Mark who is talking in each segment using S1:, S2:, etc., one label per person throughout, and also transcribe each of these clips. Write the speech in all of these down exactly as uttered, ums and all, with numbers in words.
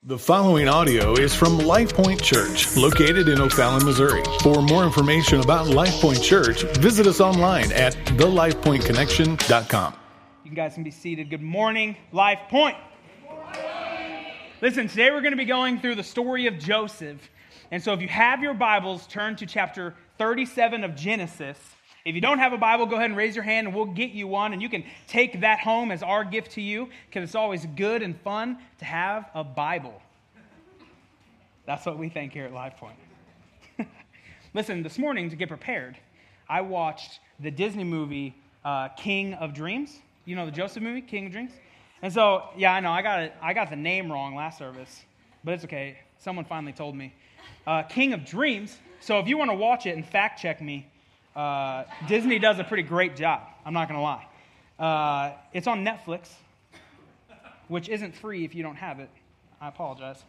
S1: The following audio is from Life Point Church, located in O'Fallon, Missouri. For more information about Life Point Church, visit us online at the life point connection dot com.
S2: You guys can be seated. Good morning, Life Point. Listen, today we're going to be going through the story of Joseph. And so if you have your Bibles, turn to chapter thirty-seven of Genesis. If you don't have a Bible, go ahead and raise your hand and we'll get you one. And you can take that home as our gift to you because it's always good and fun to have a Bible. That's what we think here at Life Point. Listen, this morning to get prepared, I watched the Disney movie uh, King of Dreams. You know the Joseph movie, King of Dreams? And so, yeah, I know, I got it. I got the name wrong last service, but it's okay. Someone finally told me. Uh, King of Dreams. So if you want to watch it and fact check me, Uh, Disney does a pretty great job. I'm not going to lie. Uh, it's on Netflix, which isn't free if you don't have it. I apologize.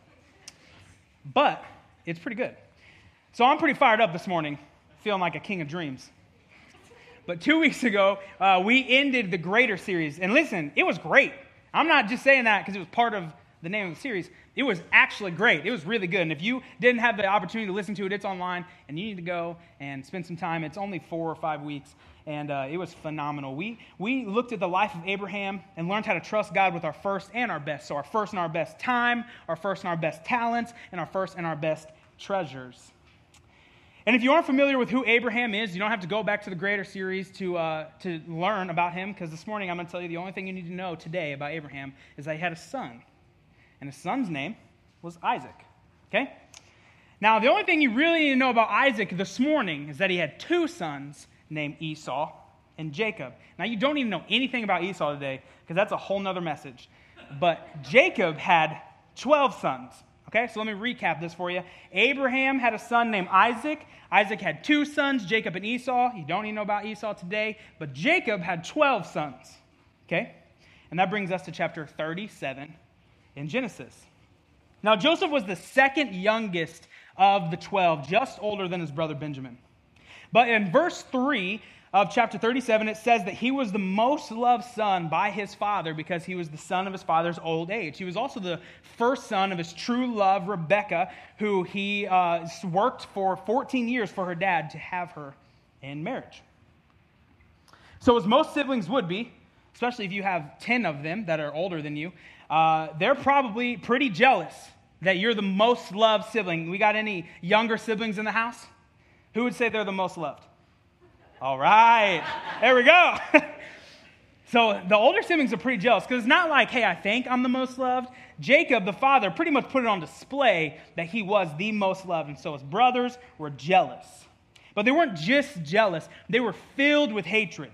S2: But it's pretty good. So I'm pretty fired up this morning, feeling like a king of dreams. But two weeks ago, uh, we ended the Greater series. And listen, it was great. I'm not just saying that because it was part of the name of the series. It was actually great. It was really good. And if you didn't have the opportunity to listen to it, it's online, and you need to go and spend some time. It's only four or five weeks, and uh, it was phenomenal. We we looked at the life of Abraham and learned how to trust God with our first and our best. So our first and our best time, our first and our best talents, and our first and our best treasures. And if you aren't familiar with who Abraham is, you don't have to go back to the Greater series to uh, to learn about him, because this morning I'm going to tell you the only thing you need to know today about Abraham is that he had a son. And his son's name was Isaac, okay? Now, the only thing you really need to know about Isaac this morning is that he had two sons named Esau and Jacob. Now, you don't even know anything about Esau today because that's a whole nother message. But Jacob had twelve sons, okay? So let me recap this for you. Abraham had a son named Isaac. Isaac had two sons, Jacob and Esau. You don't even know about Esau today. But Jacob had twelve sons, okay? And that brings us to chapter thirty-seven in Genesis. Now, Joseph was the second youngest of the twelve, just older than his brother Benjamin. But in verse three of chapter thirty-seven, it says that he was the most loved son by his father because he was the son of his father's old age. He was also the first son of his true love, Rebekah, who he uh, worked for fourteen years for her dad to have her in marriage. So as most siblings would be, especially if you have ten of them that are older than you, Uh, they're probably pretty jealous that you're the most loved sibling. We got any younger siblings in the house? Who would say they're the most loved? All right. There we go. So the older siblings are pretty jealous because it's not like, hey, I think I'm the most loved. Jacob, the father, pretty much put it on display that he was the most loved. And so his brothers were jealous. But they weren't just jealous. They were filled with hatred.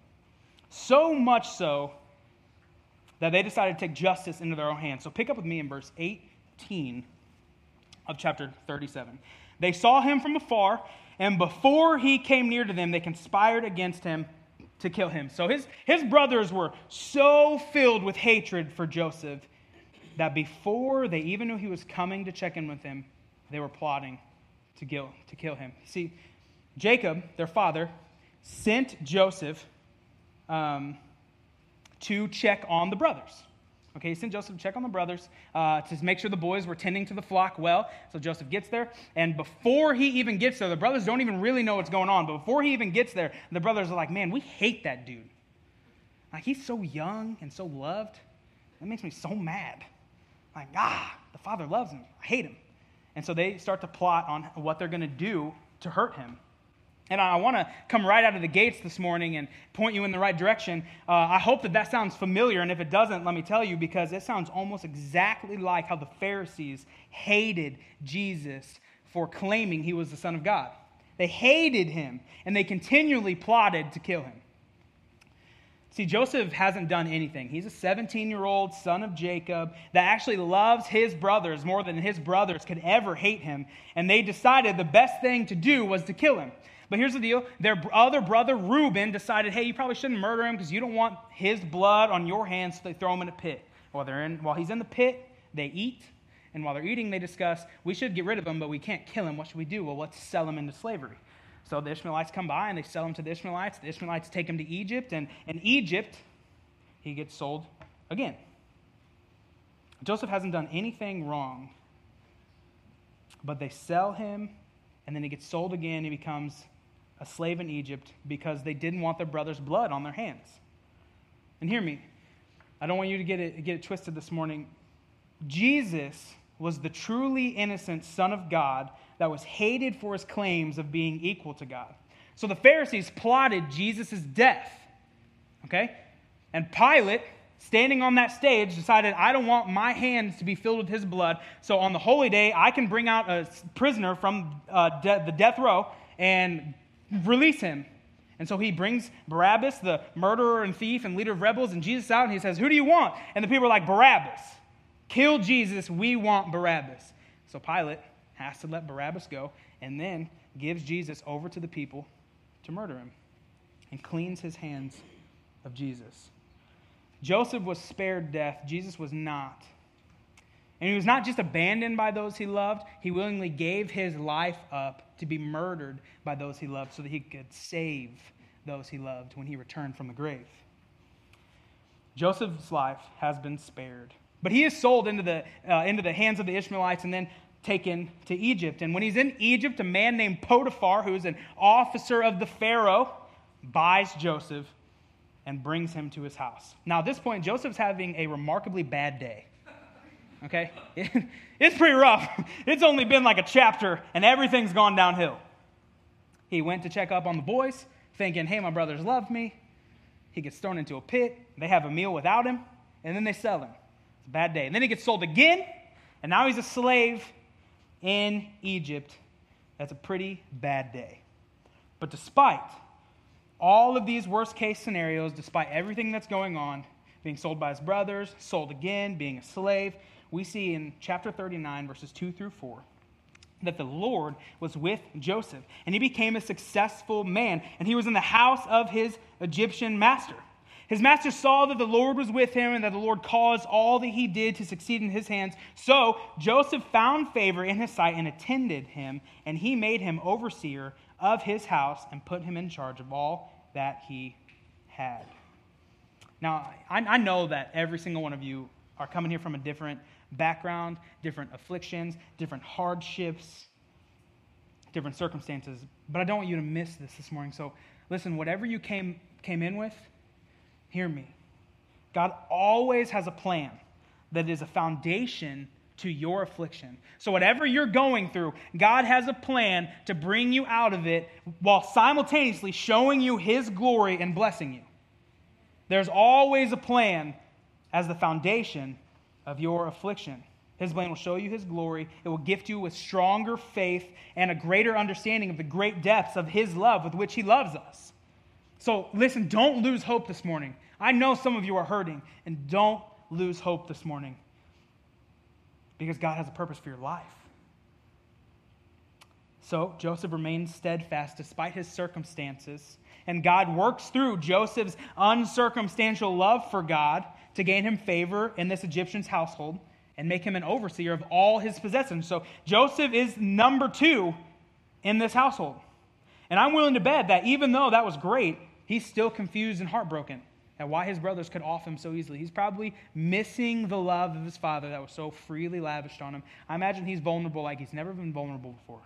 S2: So much so that they decided to take justice into their own hands. So pick up with me in verse eighteen of chapter thirty-seven. They saw him from afar, and before he came near to them, they conspired against him to kill him. So his, his brothers were so filled with hatred for Joseph that before they even knew he was coming to check in with him, they were plotting to kill, to kill him. See, Jacob, their father, sent Joseph um, to check on the brothers. Okay, he sent Joseph to check on the brothers uh, to make sure the boys were tending to the flock well. So Joseph gets there, and before he even gets there, the brothers don't even really know what's going on. But before he even gets there, the brothers are like, man, we hate that dude. Like, he's so young and so loved. That makes me so mad. Like, ah, the father loves him. I hate him. And so they start to plot on what they're going to do to hurt him. And I want to come right out of the gates this morning and point you in the right direction. Uh, I hope that that sounds familiar, and if it doesn't, let me tell you, because it sounds almost exactly like how the Pharisees hated Jesus for claiming he was the Son of God. They hated him, and they continually plotted to kill him. See, Joseph hasn't done anything. He's a seventeen-year-old son of Jacob that actually loves his brothers more than his brothers could ever hate him, and they decided the best thing to do was to kill him. But here's the deal. Their other brother, Reuben, decided, hey, you probably shouldn't murder him because you don't want his blood on your hands, so they throw him in a pit. While, they're in, while he's in the pit, they eat. And while they're eating, they discuss, we should get rid of him, but we can't kill him. What should we do? Well, let's sell him into slavery. So the Ishmaelites come by, and they sell him to the Ishmaelites. The Ishmaelites take him to Egypt. And in Egypt, he gets sold again. Joseph hasn't done anything wrong, but they sell him, and then he gets sold again. He becomes a slave in Egypt because they didn't want their brother's blood on their hands. And hear me, I don't want you to get it, get it twisted this morning. Jesus was the truly innocent Son of God that was hated for his claims of being equal to God. So the Pharisees plotted Jesus' death, okay? And Pilate, standing on that stage, decided, I don't want my hands to be filled with his blood, so on the holy day, I can bring out a prisoner from uh, de- the death row and release him. And so he brings Barabbas, the murderer and thief and leader of rebels, and Jesus out, and he says, who do you want? And the people are like, Barabbas. Kill Jesus, we want Barabbas. So Pilate has to let Barabbas go, and then gives Jesus over to the people to murder him, and cleans his hands of Jesus. Joseph was spared death. Jesus was not. And he was not just abandoned by those he loved. He willingly gave his life up to be murdered by those he loved so that he could save those he loved when he returned from the grave. Joseph's life has been spared. But he is sold into the, uh, into the hands of the Ishmaelites and then taken to Egypt. And when he's in Egypt, a man named Potiphar, who is an officer of the Pharaoh, buys Joseph and brings him to his house. Now, at this point, Joseph's having a remarkably bad day. Okay? It's pretty rough. It's only been like a chapter, and everything's gone downhill. He went to check up on the boys, thinking, hey, my brothers love me. He gets thrown into a pit. They have a meal without him, and then they sell him. It's a bad day. And then he gets sold again, and now he's a slave in Egypt. That's a pretty bad day. But despite all of these worst-case scenarios, despite everything that's going on, being sold by his brothers, sold again, being a slave, we see in chapter thirty-nine, verses two through four, that the Lord was with Joseph, and he became a successful man, and he was in the house of his Egyptian master. His master saw that the Lord was with him and that the Lord caused all that he did to succeed in his hands. So Joseph found favor in his sight and attended him, and he made him overseer of his house and put him in charge of all that he had. Now, I, I know that every single one of you are coming here from a different background, different afflictions, different hardships, different circumstances, but I don't want you to miss this this morning. So listen, whatever you came came in with, hear me. God always has a plan that is a foundation to your affliction. So whatever you're going through, God has a plan to bring you out of it while simultaneously showing you his glory and blessing you. There's always a plan as the foundation of your affliction. His plan will show you his glory. It will gift you with stronger faith and a greater understanding of the great depths of his love with which he loves us. So listen, don't lose hope this morning. I know some of you are hurting, and don't lose hope this morning because God has a purpose for your life. So Joseph remains steadfast despite his circumstances, and God works through Joseph's uncircumstantial love for God to gain him favor in this Egyptian's household and make him an overseer of all his possessions. So Joseph is number two in this household. And I'm willing to bet that even though that was great, he's still confused and heartbroken at why his brothers could off him so easily. He's probably missing the love of his father that was so freely lavished on him. I imagine he's vulnerable like he's never been vulnerable before.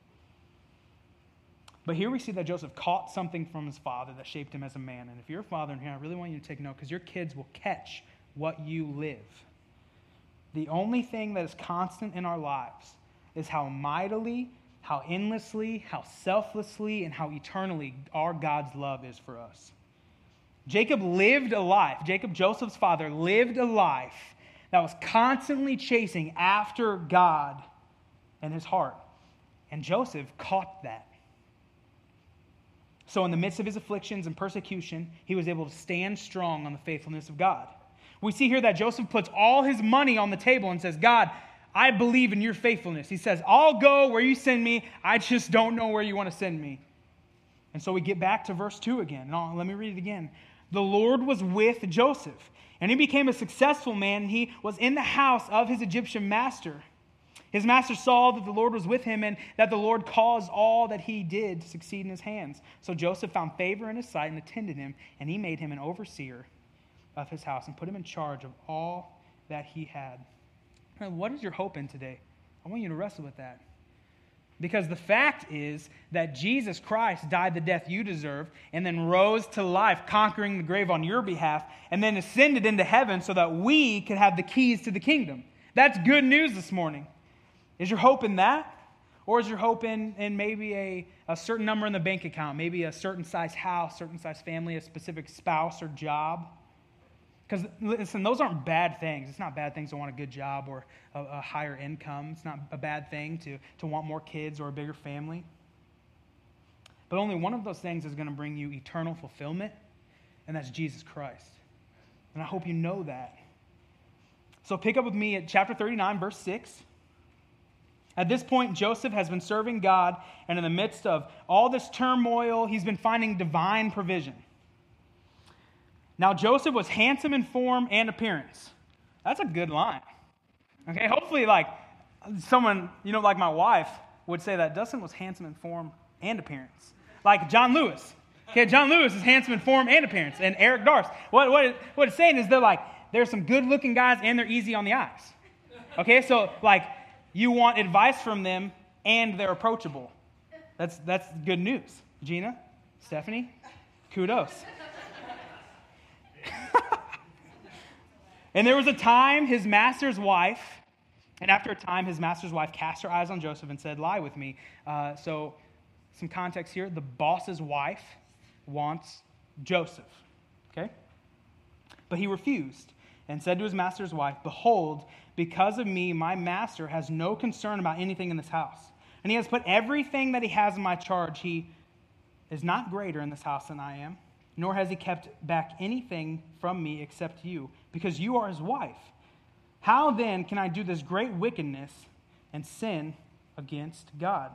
S2: But here we see that Joseph caught something from his father that shaped him as a man. And if you're a father in here, I really want you to take note because your kids will catch what you live. The only thing that is constant in our lives is how mightily, how endlessly, how selflessly, and how eternally our God's love is for us. Jacob lived a life, Jacob, Joseph's father, lived a life that was constantly chasing after God and his heart. And Joseph caught that. So in the midst of his afflictions and persecution, he was able to stand strong on the faithfulness of God. We see here that Joseph puts all his money on the table and says, God, I believe in your faithfulness. He says, I'll go where you send me. I just don't know where you want to send me. And so we get back to verse two again. No, let me read it again. The Lord was with Joseph, and he became a successful man, and he was in the house of his Egyptian master. His master saw that the Lord was with him and that the Lord caused all that he did to succeed in his hands. So Joseph found favor in his sight and attended him, and he made him an overseer of his house and put him in charge of all that he had. What is your hope in today? I want you to wrestle with that. Because the fact is that Jesus Christ died the death you deserve and then rose to life, conquering the grave on your behalf, and then ascended into heaven so that we could have the keys to the kingdom. That's good news this morning. Is your hope in that? Or is your hope in, in maybe a, a certain number in the bank account, maybe a certain size house, certain size family, a specific spouse or job? Because, listen, those aren't bad things. It's not bad things to want a good job or a, a higher income. It's not a bad thing to, to want more kids or a bigger family. But only one of those things is going to bring you eternal fulfillment, and that's Jesus Christ. And I hope you know that. So pick up with me at chapter thirty-nine, verse six. At this point, Joseph has been serving God, and in the midst of all this turmoil, he's been finding divine provision. Now, Joseph was handsome in form and appearance. That's a good line. Okay, hopefully, like, someone, you know, like my wife would say that Dustin was handsome in form and appearance. Like John Lewis. Okay, John Lewis is handsome in form and appearance. And Eric Darst. What, what, it, what it's saying is they're like, there's some good-looking guys and they're easy on the eyes. Okay, so, like, you want advice from them and they're approachable. That's, that's good news. Gina, Stephanie, kudos. And there was a time his master's wife, and after a time his master's wife cast her eyes on Joseph and said, lie with me. Uh, so some context here. The boss's wife wants Joseph. Okay? But he refused and said to his master's wife, behold, because of me, my master has no concern about anything in this house. And he has put everything that he has in my charge. He is not greater in this house than I am, nor has he kept back anything from me except you, because you are his wife. How then can I do this great wickedness and sin against God?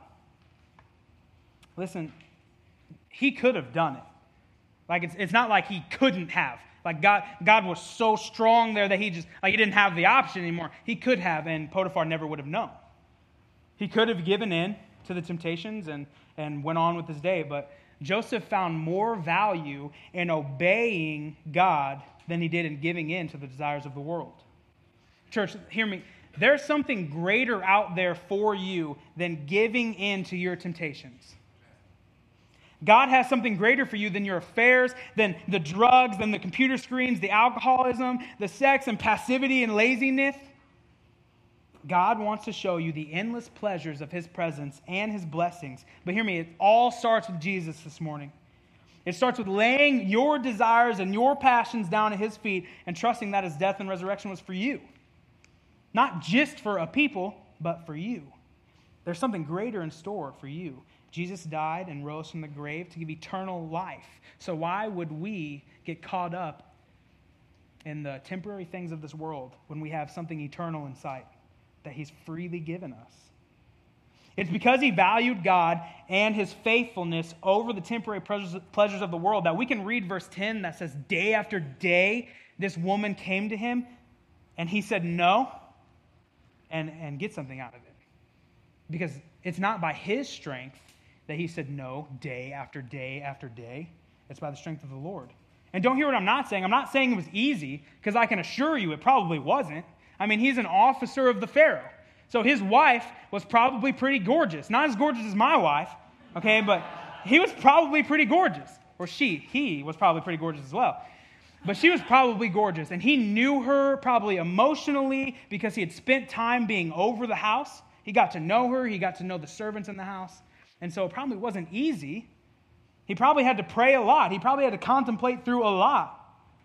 S2: Listen, he could have done it. Like, it's, it's not like he couldn't have. Like, God, God was so strong there that he just, like, he didn't have the option anymore. He could have, and Potiphar never would have known. He could have given in to the temptations and, and went on with his day, but Joseph found more value in obeying God than he did in giving in to the desires of the world. Church, hear me. There's something greater out there for you than giving in to your temptations. God has something greater for you than your affairs, than the drugs, than the computer screens, the alcoholism, the sex and passivity and laziness. God wants to show you the endless pleasures of his presence and his blessings. But hear me, it all starts with Jesus this morning. It starts with laying your desires and your passions down at his feet and trusting that his death and resurrection was for you. Not just for a people, but for you. There's something greater in store for you. Jesus died and rose from the grave to give eternal life. So why would we get caught up in the temporary things of this world when we have something eternal in sight that he's freely given us? It's because he valued God and his faithfulness over the temporary pleasures of the world that we can read verse ten that says, day after day, this woman came to him and he said no and, and get something out of it. Because it's not by his strength that he said no day after day after day. It's by the strength of the Lord. And don't hear what I'm not saying. I'm not saying it was easy, because I can assure you it probably wasn't. I mean, he's an officer of the Pharaoh. So his wife was probably pretty gorgeous. Not as gorgeous as my wife, okay, but he was probably pretty gorgeous. Or she, he was probably pretty gorgeous as well. But she was probably gorgeous. And he knew her probably emotionally because he had spent time being over the house. He got to know her. He got to know the servants in the house. And so it probably wasn't easy. He probably had to pray a lot. He probably had to contemplate through a lot.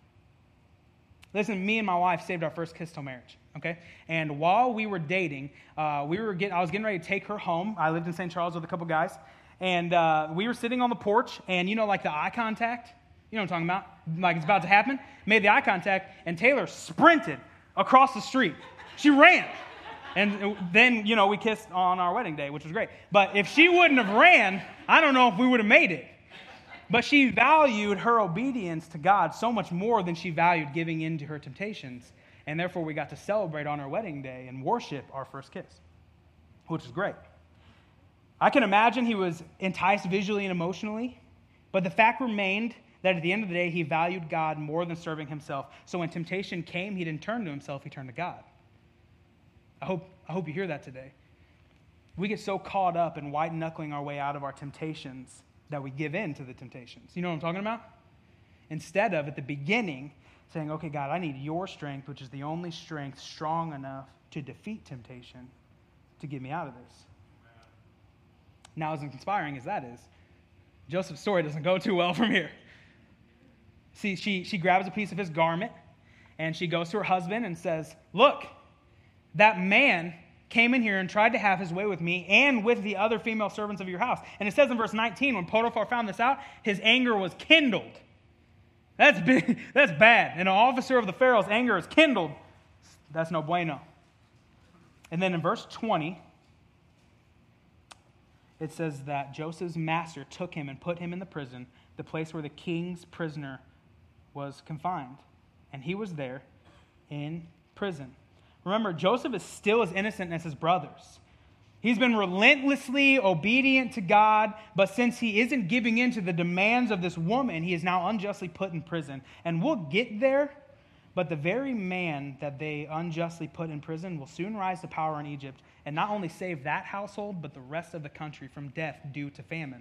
S2: Listen, me and my wife saved our first kiss till marriage, okay? And while we were dating, uh, we were getting, I was getting ready to take her home. I lived in Saint Charles with a couple guys. And uh, we were sitting on the porch, and you know, like the eye contact? You know what I'm talking about? Like it's about to happen. Made the eye contact, and Taylor sprinted across the street. She ran. And then, you know, we kissed on our wedding day, which was great. But if she wouldn't have ran, I don't know if we would have made it. But she valued her obedience to God so much more than she valued giving in to her temptations. And therefore, we got to celebrate on our wedding day and worship our first kiss, which was great. I can imagine he was enticed visually and emotionally, but the fact remained that at the end of the day, he valued God more than serving himself. So when temptation came, he didn't turn to himself, he turned to God. I hope, I hope you hear that today. We get so caught up in white-knuckling our way out of our temptations that we give in to the temptations. You know what I'm talking about? Instead of, at the beginning, saying, okay, God, I need your strength, which is the only strength strong enough to defeat temptation, to get me out of this. Now, as inspiring as that is, Joseph's story doesn't go too well from here. See, she, she grabs a piece of his garment, and she goes to her husband and says, look, that man came in here and tried to have his way with me and with the other female servants of your house. And it says in verse nineteen, when Potiphar found this out, his anger was kindled. That's big, that's bad. And an officer of the Pharaoh's anger is kindled. That's no bueno. And then in verse twenty, it says that Joseph's master took him and put him in the prison, the place where the king's prisoner was confined. And he was there in prison. Remember, Joseph is still as innocent as his brothers. He's been relentlessly obedient to God, but since he isn't giving in to the demands of this woman, he is now unjustly put in prison. And we'll get there, but the very man that they unjustly put in prison will soon rise to power in Egypt and not only save that household, but the rest of the country from death due to famine.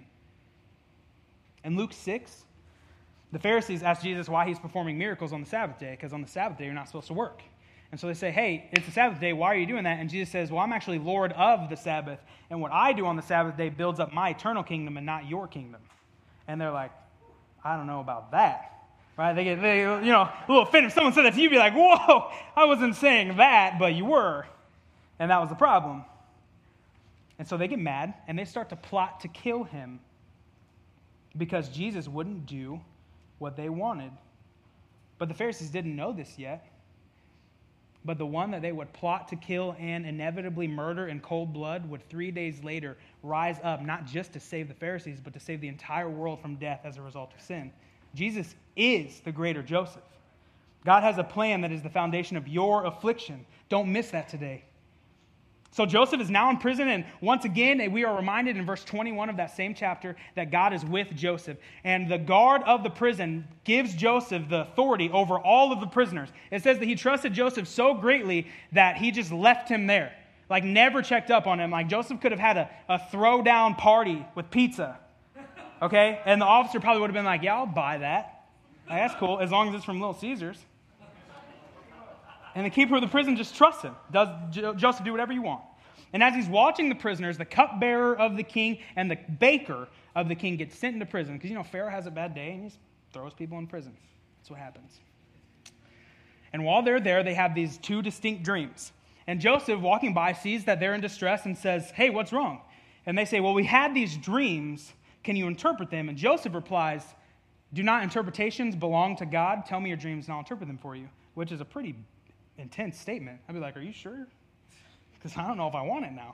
S2: In Luke six, the Pharisees asked Jesus why he's performing miracles on the Sabbath day, because on the Sabbath day you're not supposed to work. And so they say, hey, it's the Sabbath day, why are you doing that? And Jesus says, well, I'm actually Lord of the Sabbath, and what I do on the Sabbath day builds up my eternal kingdom and not your kingdom. And they're like, I don't know about that. Right? They get, they, you know, a little offended. If someone said that to you, you'd be like, whoa, I wasn't saying that, but you were. And that was the problem. And so they get mad, and they start to plot to kill him because Jesus wouldn't do what they wanted. But the Pharisees didn't know this yet. But the one that they would plot to kill and inevitably murder in cold blood would three days later rise up, not just to save the Pharisees, but to save the entire world from death as a result of sin. Jesus is the greater Joseph. God has a plan that is the foundation of your affliction. Don't miss that today. So Joseph is now in prison, and once again, we are reminded in verse twenty-one of that same chapter that God is with Joseph. And the guard of the prison gives Joseph the authority over all of the prisoners. It says that he trusted Joseph so greatly that he just left him there, like never checked up on him. Like Joseph could have had a, a throwdown party with pizza, okay? And the officer probably would have been like, yeah, I'll buy that. Like, that's cool, as long as it's from Little Caesars. And the keeper of the prison just trusts him. Does Joseph do whatever you want? And as he's watching the prisoners, the cupbearer of the king and the baker of the king get sent into prison. Because, you know, Pharaoh has a bad day and he just throws people in prison. That's what happens. And while they're there, they have these two distinct dreams. And Joseph, walking by, sees that they're in distress and says, hey, what's wrong? And they say, well, we had these dreams. Can you interpret them? And Joseph replies, do not interpretations belong to God? Tell me your dreams and I'll interpret them for you. Which is a pretty intense statement. I'd be like, are you sure? Because I don't know if I want it now.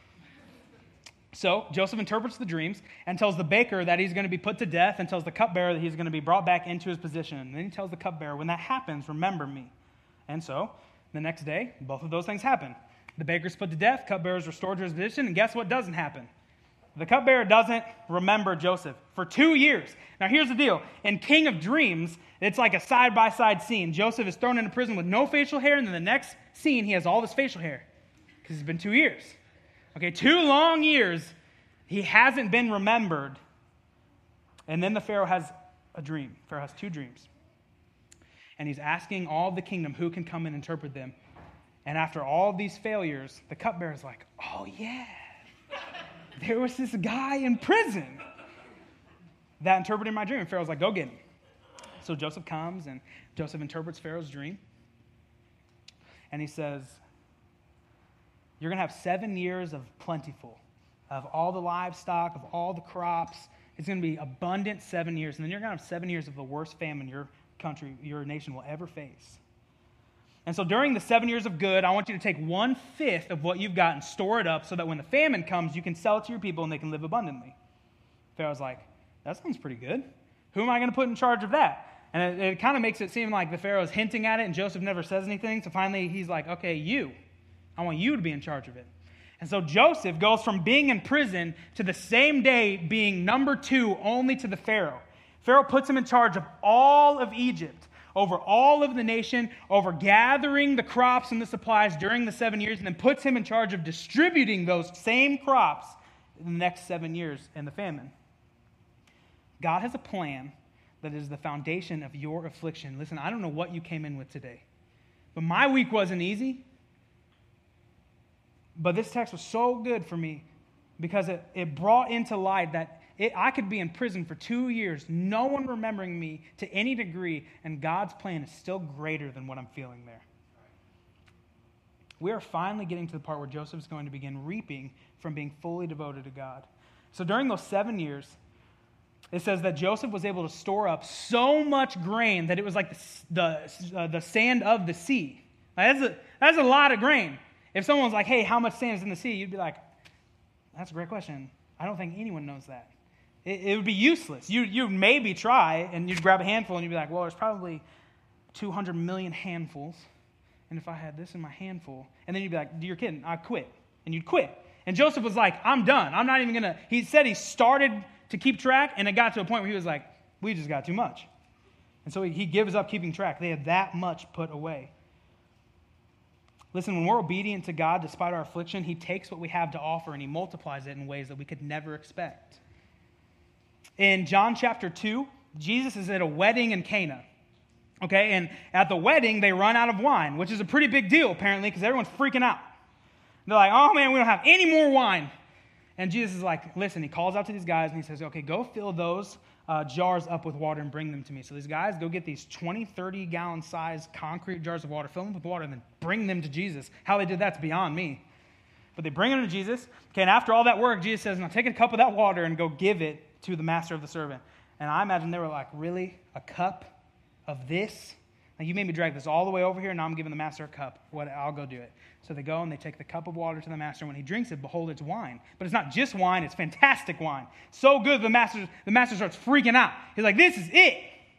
S2: So Joseph interprets the dreams and tells the baker that he's going to be put to death and tells the cupbearer that he's going to be brought back into his position. And then he tells the cupbearer, when that happens, remember me. And so the next day, both of those things happen. The baker's put to death, cupbearer's restored to his position, and guess what doesn't happen? The cupbearer doesn't remember Joseph for two years. Now here's the deal. In King of Dreams, it's like a side-by-side scene. Joseph is thrown into prison with no facial hair, and then the next scene, he has all this facial hair. Because it's been two years. Okay, two long years, he hasn't been remembered. And then the Pharaoh has a dream. Pharaoh has two dreams. And he's asking all of the kingdom who can come and interpret them. And after all of these failures, the cupbearer's like, oh yeah, there was this guy in prison that interpreted my dream. And Pharaoh's like, go get him. So Joseph comes and Joseph interprets Pharaoh's dream. And he says, you're going to have seven years of plentiful, of all the livestock, of all the crops. It's going to be abundant seven years. And then you're going to have seven years of the worst famine your country, your nation will ever face. And so during the seven years of good, I want you to take one-fifth of what you've got and store it up so that when the famine comes, you can sell it to your people and they can live abundantly. Pharaoh's like, that sounds pretty good. Who am I going to put in charge of that? And it, it kind of makes it seem like the Pharaoh's hinting at it and Joseph never says anything. So finally he's like, okay, you. I want you to be in charge of it. And so Joseph goes from being in prison to the same day being number two only to the Pharaoh. Pharaoh puts him in charge of all of Egypt, over all of the nation, over gathering the crops and the supplies during the seven years, and then puts him in charge of distributing those same crops in the next seven years in the famine. God has a plan that is the foundation of your affliction. Listen, I don't know what you came in with today, but my week wasn't easy. But this text was so good for me because it, it brought into light that it, I could be in prison for two years, no one remembering me to any degree, and God's plan is still greater than what I'm feeling there. We are finally getting to the part where Joseph is going to begin reaping from being fully devoted to God. So during those seven years, it says that Joseph was able to store up so much grain that it was like the, the, uh, the sand of the sea. Like that's, a, that's a lot of grain. If someone's like, hey, how much sand is in the sea? You'd be like, that's a great question. I don't think anyone knows that. It, it would be useless. You you maybe try, and you'd grab a handful, and you'd be like, well, there's probably two hundred million handfuls. And if I had this in my handful, and then you'd be like, you're kidding, I quit. And you'd quit. And Joseph was like, I'm done. I'm not even going to. He said he started to keep track, and it got to a point where he was like, we just got too much. And so he, he gives up keeping track. They had that much put away. Listen, when we're obedient to God despite our affliction, he takes what we have to offer and he multiplies it in ways that we could never expect. In John chapter two, Jesus is at a wedding in Cana. Okay, and at the wedding, they run out of wine, which is a pretty big deal, apparently, because everyone's freaking out. They're like, oh man, we don't have any more wine. And Jesus is like, listen, he calls out to these guys and he says, okay, go fill those uh, jars up with water and bring them to me. So these guys go get these twenty, thirty gallon size concrete jars of water, fill them with water, and then bring them to Jesus. How they did that's beyond me. But they bring them to Jesus. Okay, and after all that work, Jesus says, now take a cup of that water and go give it to the master of the servant. And I imagine they were like, really? A cup of this? Like, you made me drag this all the way over here, and now I'm giving the master a cup. What? I'll go do it. So they go and they take the cup of water to the master. When he drinks it, behold, it's wine. But it's not just wine, it's fantastic wine. So good, the master, the master starts freaking out. He's like, this is it.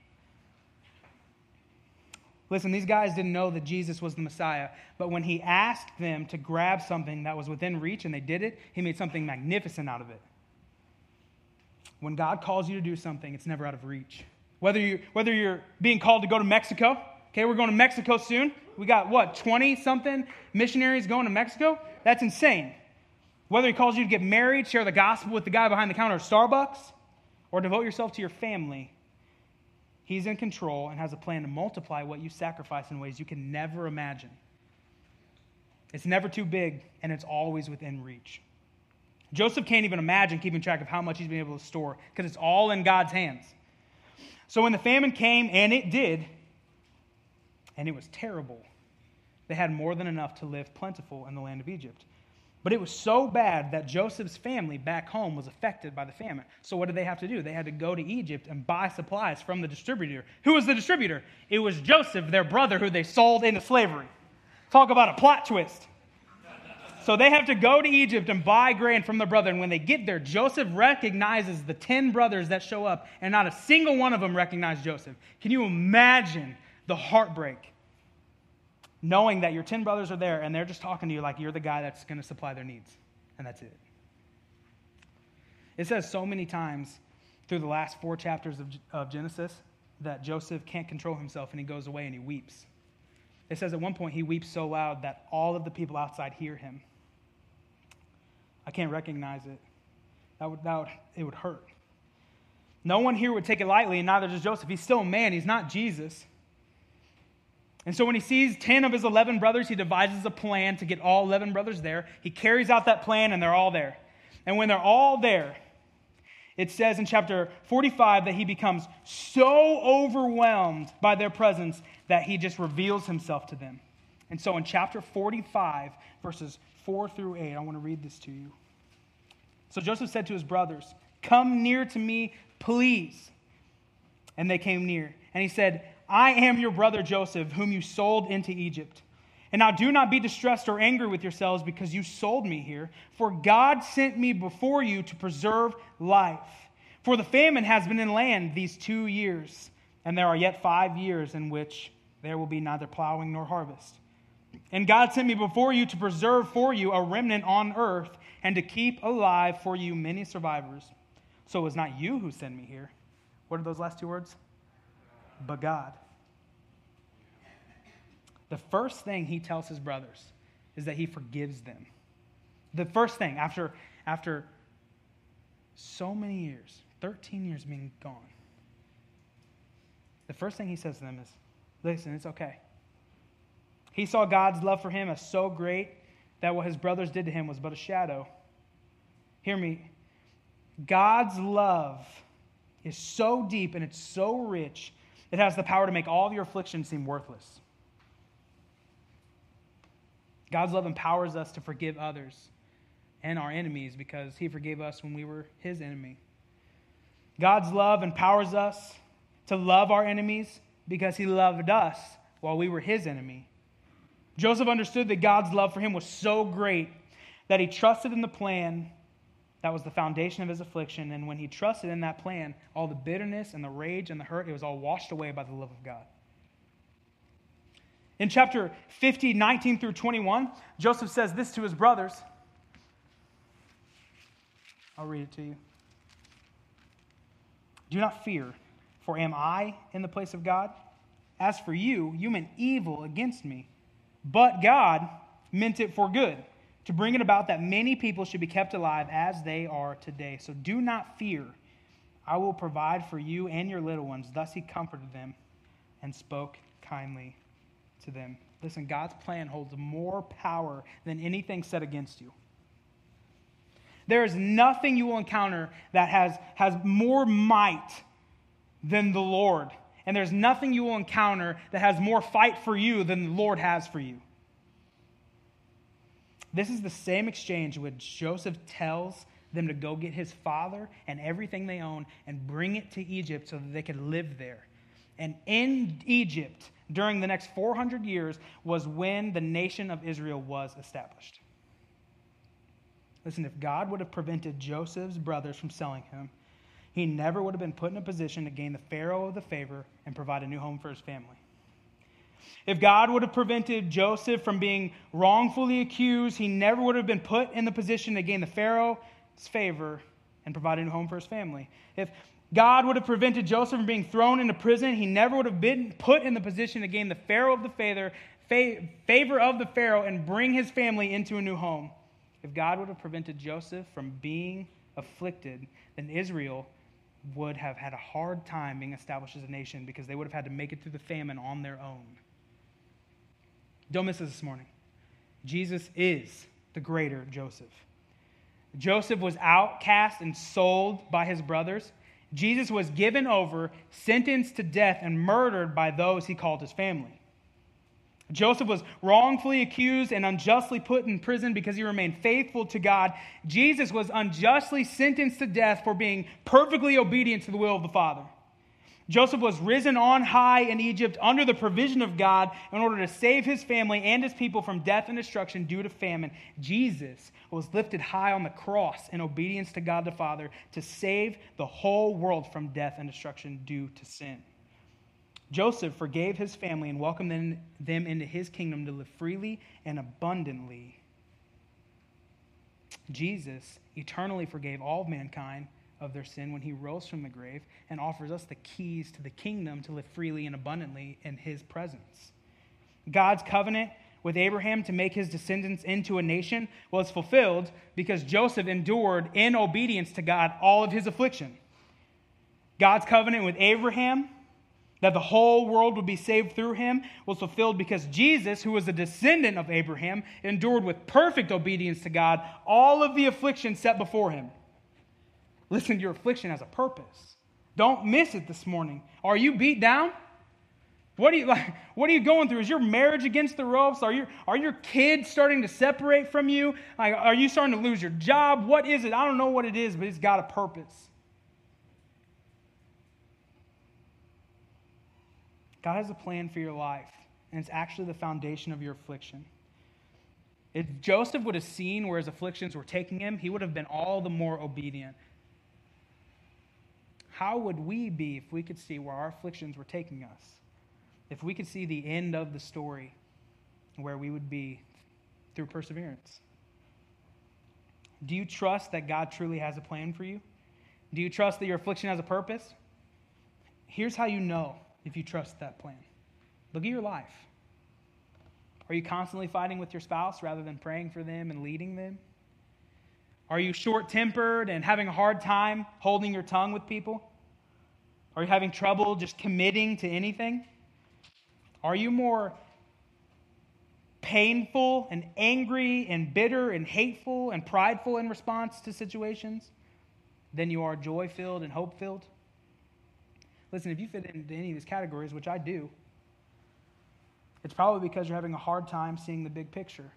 S2: Listen, these guys didn't know that Jesus was the Messiah, but when he asked them to grab something that was within reach and they did it, he made something magnificent out of it. When God calls you to do something, it's never out of reach. Whether you're, whether you're being called to go to Mexico, okay, we're going to Mexico soon. We got, what, twenty-something missionaries going to Mexico? That's insane. Whether he calls you to get married, share the gospel with the guy behind the counter at Starbucks, or devote yourself to your family, he's in control and has a plan to multiply what you sacrifice in ways you can never imagine. It's never too big, and it's always within reach. Joseph can't even imagine keeping track of how much he's been able to store because it's all in God's hands. So when the famine came, and it did, and it was terrible, they had more than enough to live plentiful in the land of Egypt. But it was so bad that Joseph's family back home was affected by the famine. So what did they have to do? They had to go to Egypt and buy supplies from the distributor. Who was the distributor? It was Joseph, their brother, who they sold into slavery. Talk about a plot twist. So they have to go to Egypt and buy grain from their brother. And when they get there, Joseph recognizes the ten brothers that show up, and not a single one of them recognized Joseph. Can you imagine the heartbreak? Knowing that your ten brothers are there, and they're just talking to you like you're the guy that's going to supply their needs. And that's it. It says so many times through the last four chapters of, of Genesis that Joseph can't control himself, and he goes away and he weeps. It says at one point he weeps so loud that all of the people outside hear him. I can't recognize it. That would, that would, it would hurt. No one here would take it lightly, and neither does Joseph. He's still a man. He's not Jesus. And so when he sees ten of his eleven brothers, he devises a plan to get all eleven brothers there. He carries out that plan, and they're all there. And when they're all there, it says in chapter forty-five that he becomes so overwhelmed by their presence that he just reveals himself to them. And so in chapter forty-five, verses four through eight, I want to read this to you. So Joseph said to his brothers, "Come near to me, please." And they came near. And he said, "I am your brother Joseph, whom you sold into Egypt. And now do not be distressed or angry with yourselves because you sold me here, for God sent me before you to preserve life. For the famine has been in land these two years, and there are yet five years in which there will be neither plowing nor harvest. And God sent me before you to preserve for you a remnant on earth, and to keep alive for you many survivors. So it was not you who sent me here." What are those last two words? But God. the first thing he tells his brothers is that he forgives them. The first thing, after, after so many years, thirteen years being gone, the first thing he says to them is, listen, it's okay. He saw God's love for him as so great that what his brothers did to him was but a shadow. Hear me. God's love is so deep and it's so rich, it has the power to make all of your afflictions seem worthless. God's love empowers us to forgive others and our enemies because he forgave us when we were his enemy. God's love empowers us to love our enemies because he loved us while we were his enemy. Joseph understood that God's love for him was so great that he trusted in the plan that was the foundation of his affliction. And when he trusted in that plan, all the bitterness and the rage and the hurt, it was all washed away by the love of God. In chapter fifty, nineteen through twenty-one, Joseph says this to his brothers. I'll read it to you. Do not fear, for am I in the place of God? As for you, you meant evil against me, but God meant it for good, to bring it about that many people should be kept alive as they are today. So do not fear. I will provide for you and your little ones. Thus he comforted them and spoke kindly to them. Listen, God's plan holds more power than anything said against you. There is nothing you will encounter that has, has more might than the Lord. And there's nothing you will encounter that has more fight for you than the Lord has for you. This is the same exchange which Joseph tells them to go get his father and everything they own and bring it to Egypt so that they could live there. And in Egypt, during the next four hundred years, was when the nation of Israel was established. Listen, if God would have prevented Joseph's brothers from selling him, he never would have been put in a position to gain the Pharaoh of the favor and provide a new home for his family. If God would have prevented Joseph from being wrongfully accused, he never would have been put in the position to gain the Pharaoh's favor and provide a new home for his family. If God would have prevented Joseph from being thrown into prison, he never would have been put in the position to gain the Pharaoh of the favor, favor of the Pharaoh and bring his family into a new home. If God would have prevented Joseph from being afflicted, then Israel would have had a hard time being established as a nation because they would have had to make it through the famine on their own. Don't miss this this morning. Jesus is the greater Joseph. Joseph was outcast and sold by his brothers. Jesus was given over, sentenced to death, and murdered by those he called his family. Joseph was wrongfully accused and unjustly put in prison because he remained faithful to God. Jesus was unjustly sentenced to death for being perfectly obedient to the will of the Father. Joseph was risen on high in Egypt under the provision of God in order to save his family and his people from death and destruction due to famine. Jesus was lifted high on the cross in obedience to God the Father to save the whole world from death and destruction due to sin. Joseph forgave his family and welcomed them, them into his kingdom to live freely and abundantly. Jesus eternally forgave all of mankind of their sin when he rose from the grave and offers us the keys to the kingdom to live freely and abundantly in his presence. God's covenant with Abraham to make his descendants into a nation was fulfilled because Joseph endured in obedience to God all of his affliction. God's covenant with Abraham that the whole world would be saved through him was fulfilled because Jesus, who was a descendant of Abraham, endured with perfect obedience to God all of the affliction set before him. Listen, your affliction has a purpose. Don't miss it this morning. Are you beat down? What are you like? What are you going through? Is your marriage against the ropes? Are your are your kids starting to separate from you? Like, are you starting to lose your job? What is it? I don't know what it is, but it's got a purpose. God has a plan for your life, and it's actually the foundation of your affliction. If Joseph would have seen where his afflictions were taking him, he would have been all the more obedient. How would we be if we could see where our afflictions were taking us? If we could see the end of the story, where we would be through perseverance? Do you trust that God truly has a plan for you? Do you trust that your affliction has a purpose? Here's how you know if you trust that plan. Look at your life. Are you constantly fighting with your spouse rather than praying for them and leading them? Are you short-tempered and having a hard time holding your tongue with people? Are you having trouble just committing to anything? Are you more painful and angry and bitter and hateful and prideful in response to situations than you are joy-filled and hope-filled? Listen, if you fit into any of these categories, which I do, it's probably because you're having a hard time seeing the big picture.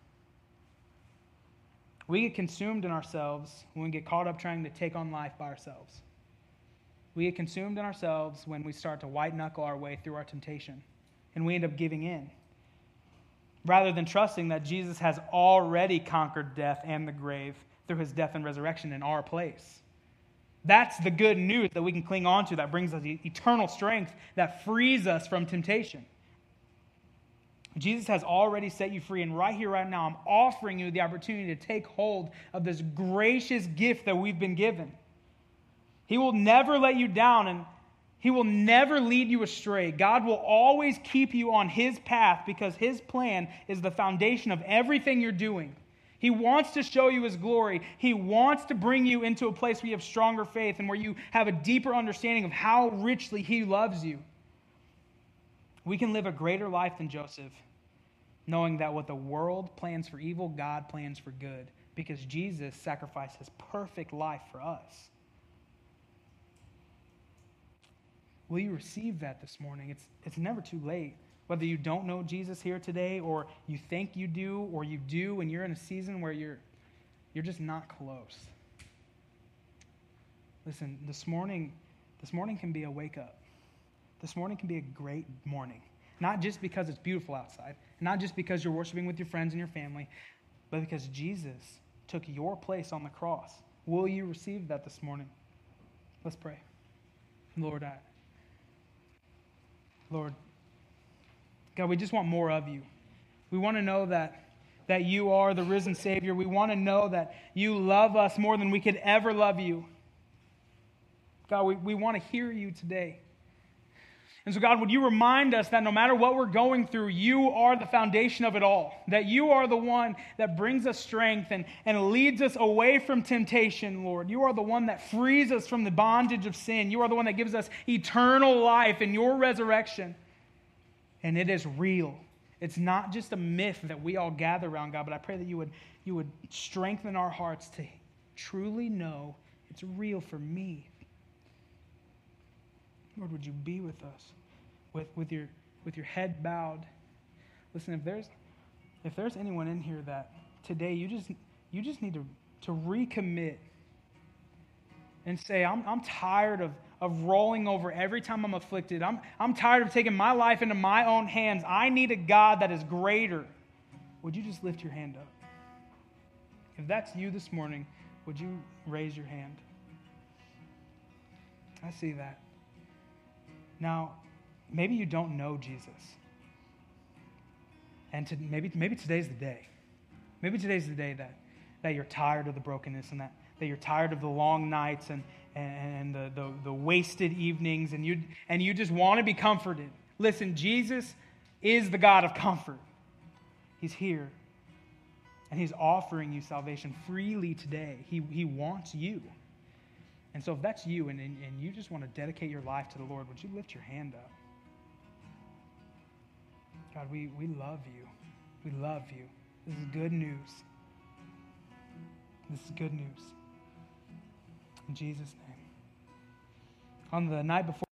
S2: We get consumed in ourselves when we get caught up trying to take on life by ourselves. We get consumed in ourselves when we start to white-knuckle our way through our temptation, and we end up giving in, rather than trusting that Jesus has already conquered death and the grave through his death and resurrection in our place. That's the good news that we can cling on to, that brings us eternal strength, that frees us from temptation. Jesus has already set you free, and right here, right now, I'm offering you the opportunity to take hold of this gracious gift that we've been given. He will never let you down, and he will never lead you astray. God will always keep you on his path because his plan is the foundation of everything you're doing. He wants to show you his glory. He wants to bring you into a place where you have stronger faith and where you have a deeper understanding of how richly he loves you. We can live a greater life than Joseph, knowing that what the world plans for evil, God plans for good, because Jesus sacrificed his perfect life for us. Will you receive that this morning? It's, it's never too late. Whether you don't know Jesus here today, or you think you do, or you do, and you're in a season where you're, you're just not close. Listen, this morning, this morning can be a wake-up. This morning can be a great morning. Not just because it's beautiful outside, not just because you're worshiping with your friends and your family, but because Jesus took your place on the cross. Will you receive that this morning? Let's pray. Lord, I, Lord, God, we just want more of you. We want to know that, that you are the risen Savior. We want to know that you love us more than we could ever love you. God, we, we want to hear you today. And so, God, would you remind us that no matter what we're going through, you are the foundation of it all. That you are the one that brings us strength and, and leads us away from temptation, Lord. You are the one that frees us from the bondage of sin. You are the one that gives us eternal life in your resurrection. And it is real. It's not just a myth that we all gather around, God, but I pray that you would, you would strengthen our hearts to truly know it's real for me. Lord, would you be with us, with, with, your, with your head bowed? Listen, if there's, if there's anyone in here that today you just, you just need to, to recommit and say, I'm, I'm tired of, of rolling over every time I'm afflicted. I'm, I'm tired of taking my life into my own hands. I need a God that is greater. Would you just lift your hand up? If that's you this morning, would you raise your hand? I see that. Now, maybe you don't know Jesus. And to, maybe, maybe today's the day. Maybe today's the day that, that you're tired of the brokenness and that, that you're tired of the long nights and, and the, the, the wasted evenings and you, and you just want to be comforted. Listen, Jesus is the God of comfort. He's here. And he's offering you salvation freely today. He, he wants you. And so if that's you and, and, and you just want to dedicate your life to the Lord, would you lift your hand up? God, we, we love you. We love you. This is good news. This is good news. In Jesus' name. On the night before